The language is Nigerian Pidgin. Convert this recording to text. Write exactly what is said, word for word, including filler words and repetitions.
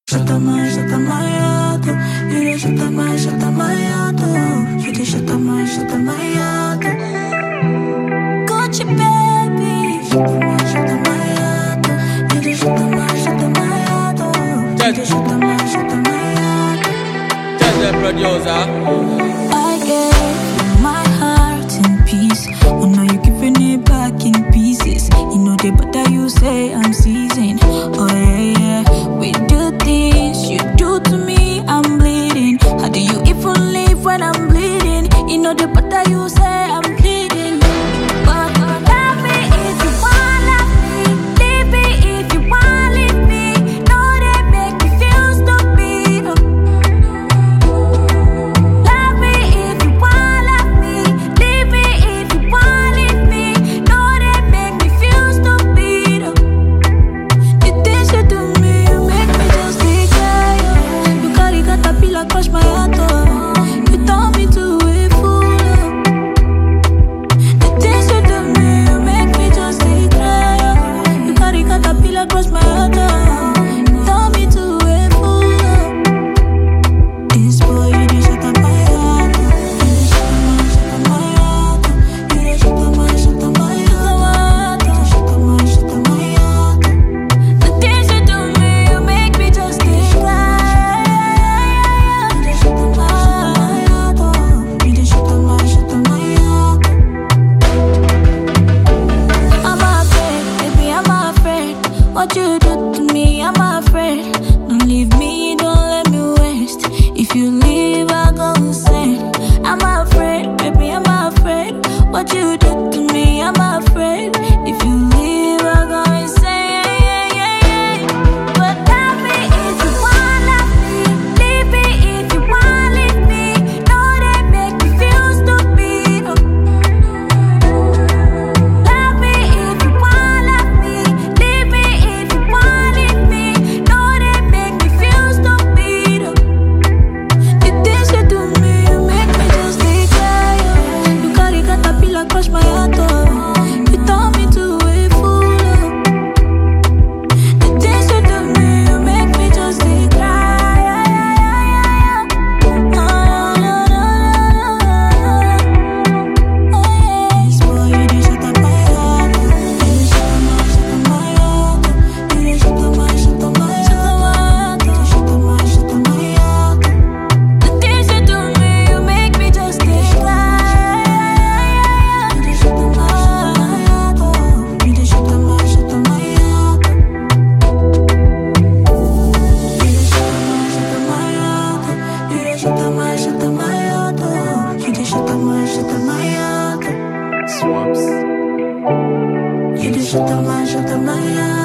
Chata-mai, chata-maiado. You the chata-mai, chata-maiado. You the chata-mai, chata-maiado. Gucci baby. Chata-mai, chata-maiado. You the chata-mai, chata-maiado. You the chata-mai, chata-maiado. Tell the producer. I gave my heart in peace. Oh, now you giving it back in pieces. You know they better you say I'm seasoned. Oh yeah, yeah. We do things you do to me, I'm bleeding. How do you even live when I'm bleeding? You know the better you say I'm bleeding. But love me if you want love me. Leave me if you want leave me. No, they make me feel stupid. Love me if you want love me. Leave me if you want leave me. No, they make me feel stupid. The things you do me, you make me just declare. You carry caterpillar crush my heart. You turn me to a fool. The things you do me, you make me just declare. You carry caterpillar crush my heart. You turn me to a fool. This boy, you the shut up my heart. You the shut up my, shut up my heart. You the shut up my, shut up my heart. You the shut up my, shut up my heart. The things you do me, you make me just declare. You the shut up my heart. You the shut up my, shut up my heart. I'm afraid, baby, I'm afraid. What you do to me, I'm afraid. Don't leave me, don't let me waste. If you leave, I go insane. I'm afraid, baby, I'm afraid. What you do to me, I'm afraid. If you leave, I go insane. But love me if you want love me. Leave me if you want leave me. No, they make me feel stupid. Love me if you want love me. Leave me if you want leave me. No, they make me feel stupid. The things you do me, you make me just declare. You carry caterpillar crush my heart. You turn me to a fool. The things you do me, you make me just declare. Oh yes, boy, you the shut up my heart. You the shut up my, shut up my heart. You the shut up my, shut up my heart. You the shut up my, shut up my heart. The things you do me, you make me just declare. You the shut up my, shut up my heart. You the shut up my, shut up my heart. You the shut up my, shut up my heart. You the shut up my, shut up my heart. Swaps. You the shut up my, shut up my heart.